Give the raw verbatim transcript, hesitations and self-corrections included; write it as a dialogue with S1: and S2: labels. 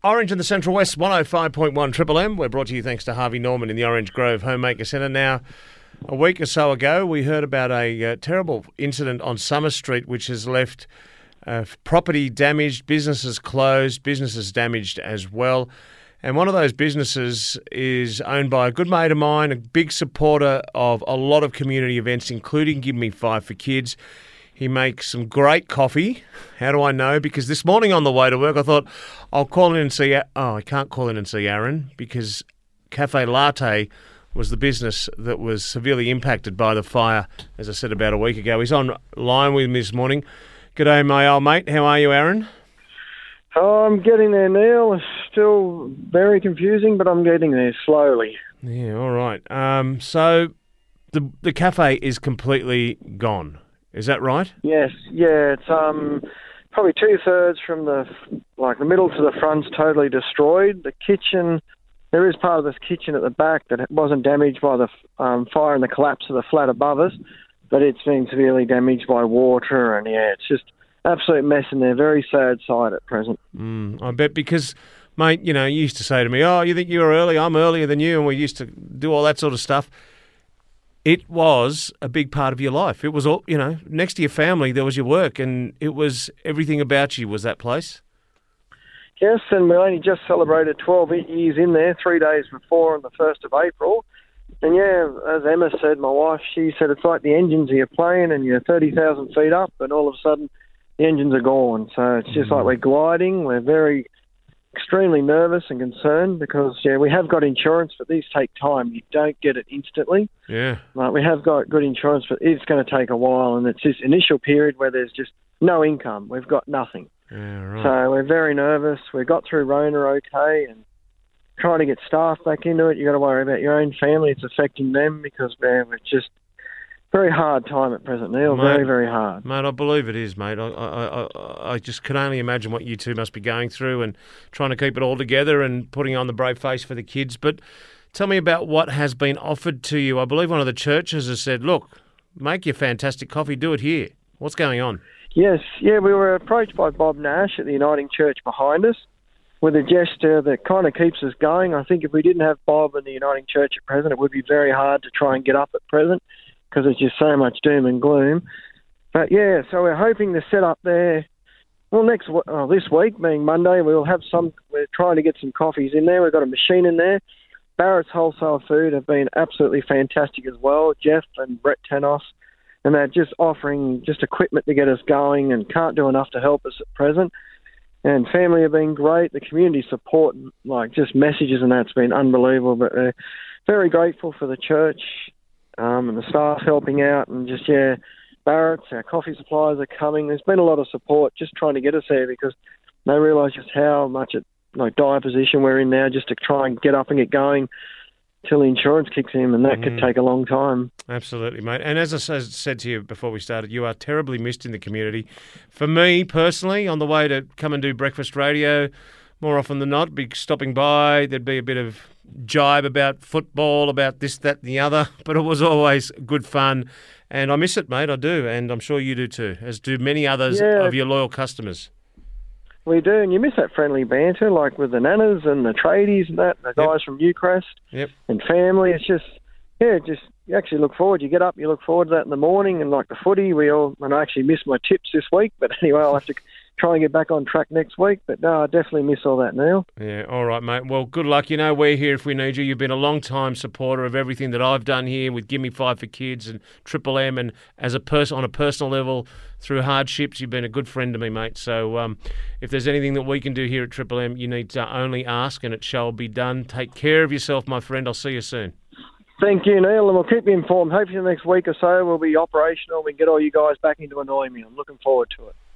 S1: Orange in the Central West, one oh five point one Triple M. We're brought to you thanks to Harvey Norman in the Orange Grove Homemaker Centre. Now, a week or so ago, we heard about a uh, terrible incident on Summer Street which has left uh, property damaged, businesses closed, businesses damaged as well. And one of those businesses is owned by a good mate of mine, a big supporter of a lot of community events, including Give Me Five for Kids. He makes some great coffee. How do I know? Because this morning on the way to work, I thought, I'll call in and see... Oh, I can't call in and see Aaron because Cafe Latte was the business that was severely impacted by the fire, as I said, about a week ago. He's on line with me this morning. G'day, my old mate. How are you, Aaron?
S2: Oh, I'm getting there, Neil. It's still very confusing, but I'm getting there slowly.
S1: Yeah, all right. Um, so the the cafe is completely gone. Is that right?
S2: Yes, yeah. It's um probably two thirds from the like the middle to the front's totally destroyed. The kitchen, there is part of this kitchen at the back that wasn't damaged by the um, fire and the collapse of the flat above us, but it's been severely damaged by water, and yeah, it's just absolute mess in there. Very sad sight at present.
S1: Mm, I bet because, mate, you know, you used to say to me, "Oh, you think you were early? I'm earlier than you," and we used to do all that sort of stuff. It was a big part of your life. It was all, you know, next to your family, there was your work, and it was everything about you was that place.
S2: Yes, and we only just celebrated twelve years in there, three days before on the first of April. And yeah, as Emma said, my wife, she said it's like the engines of your plane and you're thirty thousand feet up, and all of a sudden the engines are gone. So it's just mm. like we're gliding. We're very... extremely nervous and concerned because, yeah, we have got insurance, but these take time. You don't get it instantly.
S1: Yeah.
S2: Like, we have got good insurance, but it's going to take a while, and it's this initial period where there's just no income. We've got nothing.
S1: Yeah, right.
S2: So we're very nervous. We got through Rona okay, and trying to get staff back into it. You've got to worry about your own family. It's affecting them because, man, we're just... very hard time at present, Neil. Mate, very, very hard.
S1: Mate, I believe it is, mate. I, I, I, I just can only imagine what you two must be going through and trying to keep it all together and putting on the brave face for the kids. But tell me about what has been offered to you. I believe one of the churches has said, look, make your fantastic coffee, do it here. What's going on?
S2: Yes, yeah, we were approached by Bob Nash at the Uniting Church behind us with a gesture that kind of keeps us going. I think if we didn't have Bob and the Uniting Church at present, it would be very hard to try and get up at present, because it's just so much doom and gloom. But yeah, so we're hoping to set up there, well, next oh, this week, being Monday, we'll have some, we're trying to get some coffees in there. We've got a machine in there. Barrett's Wholesale Food have been absolutely fantastic as well, Jeff and Brett Tanos, and they're just offering just equipment to get us going and can't do enough to help us at present. And family have been great. The community support, like just messages and that's been unbelievable, but uh, very grateful for the church Um, and the staff helping out, and just, yeah, Barrett's, our coffee suppliers are coming. There's been a lot of support just trying to get us there because they realise just how much it, like, dire position we're in now just to try and get up and get going till the insurance kicks in, and that mm. could take a long time.
S1: Absolutely, mate. And as I said to you before we started, you are terribly missed in the community. For me, personally, on the way to come and do breakfast radio, more often than not, be stopping by, there'd be a bit of jibe about football, about this, that and the other, but it was always good fun, and I miss it, mate, I do, and I'm sure you do too, as do many others yeah, of your loyal customers.
S2: We do, and you miss that friendly banter, like with the nanas and the tradies and that, the guys yep. from Newcrest
S1: yep.
S2: and family. It's just, yeah, just you actually look forward. You get up, you look forward to that in the morning, and like the footy, we all, and I actually missed my tips this week, but anyway, I'll have to try and get back on track next week. But no, I definitely miss all that, Neil.
S1: Yeah, all right, mate. Well, good luck. You know, we're here if we need you. You've been a long-time supporter of everything that I've done here with Give Me Five for Kids and Triple M, and as a person on a personal level through hardships, you've been a good friend to me, mate. So um, if there's anything that we can do here at Triple M, you need to only ask, and it shall be done. Take care of yourself, my friend. I'll see you soon.
S2: Thank you, Neil, and we'll keep you informed. Hopefully the next week or so we'll be operational. We can get all you guys back into Anoy Me. I'm looking forward to it.